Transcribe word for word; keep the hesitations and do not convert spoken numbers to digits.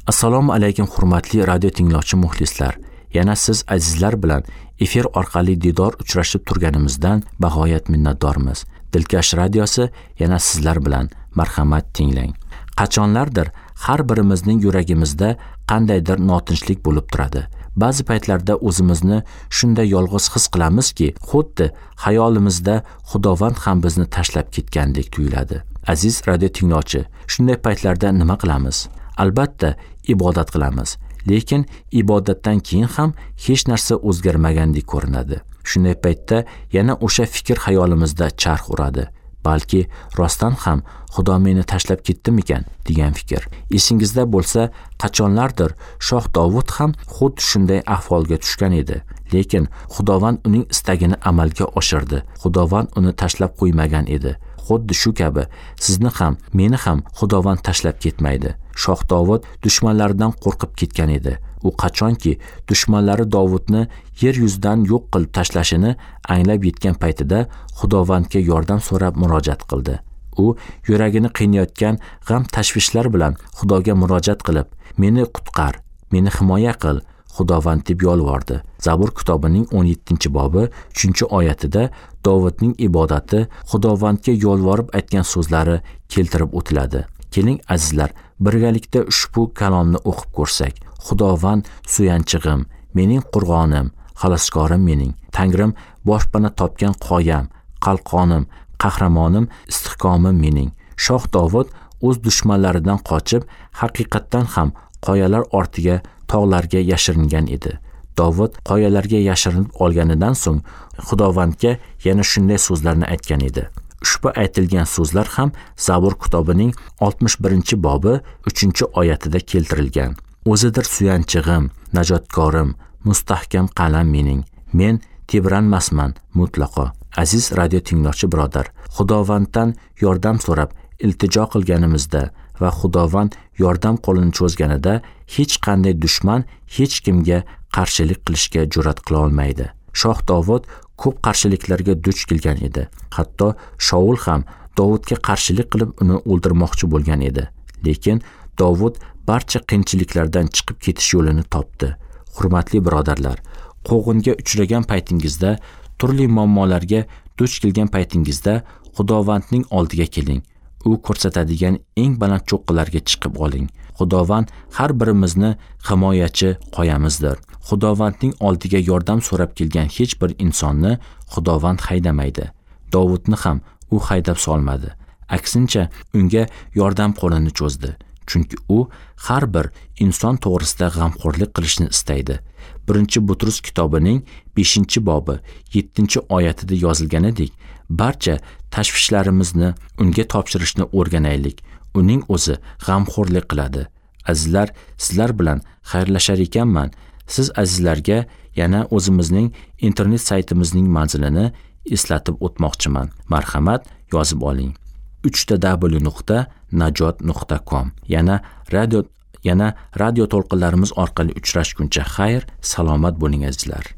Assalomu alaykum hurmatli radio tinglovchi muxlislar. Yana siz azizlar bilan efir orqali didor uchrashib turganimizdan bag'oyat minnatdormiz. Dilkash radiosi yana sizlar bilan marhamat tinglang. Qachonlardir har birimizning yuragimizda qandaydir notinchlik bo'lib turadi. Ba'zi paytlarda o'zimizni shunday yolg'iz his qilamizki, xuddi xayolimizda Xudovand ham bizni tashlab ketgandek tuyuladi. Aziz radio tinglovchi, shunday paytlarda nima qilamiz? Albatta, ibodat qilamiz. Lekin ibodatdan keyin ham hech narsa o'zgarmagandek ko'rinadi. Shunday paytda yana o'sha fikr xayolimizda charx uradi. Balki rostdan ham Xudo meni tashlab ketdimikan degan fikr. Esingizda bo'lsa, qachonlardir Shoh Dovud ham xuddi shunday ahvolga tushgan edi. Lekin Xudovand uning istagini amalga oshirdi. Xudovand uni tashlab qo'ymagan edi. Xuddi shu kabi sizni ham, meni ham Xudovand tashlab ketmaydi. Shoh Dovud dushmanlaridan qo'rqib ketgan edi. U qachonki dushmanlari Dovudni yer yuzidan yo'q qilib tashlashini anglab yetgan paytida Xudovandga yordam so'rab murojaat qildi. U yuragini qiynayotgan g'am tashvishlar bilan Xudoga murojaat qilib, "Meni qutqar, meni himoya qil", Xudovand deb yolvordi. Zabur kitobining o'n yettinchi bobi uchinchi oyatida Dovudning ibodati, Xudovandga yolvorib aytgan so'zlari keltirib o'tiladi. Keling azizlar, birgalikda ushbu kalomni o'qib ko'rsak. Xudovand suyanchig'im, mening qurg'onim, xaloskorim mening, Tangrim boshpana topgan qoyam, qalqonim, qahramonim, istihkomim mening. Shoh Dovud o'z dushmanlaridan qochib, haqiqatdan ham qoyalar ortiga, tog'larga yashiringan edi. Dovud qoyalarga yashirinib olganidan so'ng Xudovandga yana shunday so'zlarni aytgan edi. Ushbu aytilgan so'zlar ham Zabur kitobining oltmish birinchi bobi uchinchi oyatida keltirilgan. O'zidir suyanchig'im, najotkorim, mustahkam qalam mening. Men tebranmasman mutlaqo. Aziz radio tinglovchi birodar, Xudovanddan yordam so'rab iltijo qilganimizda va Xudovand yordam qo'lini cho'zganida hech qanday dushman hech kimga qarshilik qilishga jur'at qila olmaydi. Shoh Dovud ko'p qarshiliklarga duch kelgan edi. Hatto Shaul ham Dovudga qarshilik qilib uni o'ldirmoqchi bo'lgan edi. Lekin Dovud barcha qiyinchiliklardan chiqib ketish yo'lini topdi. Hurmatli birodarlar, quvg'inga uchragan paytingizda, turli muammolarga duch kelgan paytingizda Xudovandning oldiga keling. U ko'rsatadigan eng baland cho'qqilarga chiqib oling. Xudovand har birimizni himoyachi qoyamizdir. Xudovandning oldiga yordam so'rab kelgan hech bir insonni Xudovand haydamaydi. Dovudni ham u haydab solmadi. Aksincha, unga yordam qo'lini cho'zdi. Chunki u har bir inson to'g'risida g'amxo'rlik qilishni istaydi. birinchi Butrus kitobining beshinchi bobi yettinchi oyatida yozilganidek, barcha tashvishlarimizni unga topshirishni o'rganaylik. Uning o'zi g'amxo'rlik qiladi. Azizlar, sizlar bilan xayrlashar ekanman. Siz azizlarga yana o'zimizning internet saytimizning manzilini eslatib o'tmoqchiman. Marhamat, yozib oling. uch w nuqta najot nuqta com. Yana radio yana radio to'lqinlarimiz orqali uchrashguncha xayr, salomat bo'ling azizlar.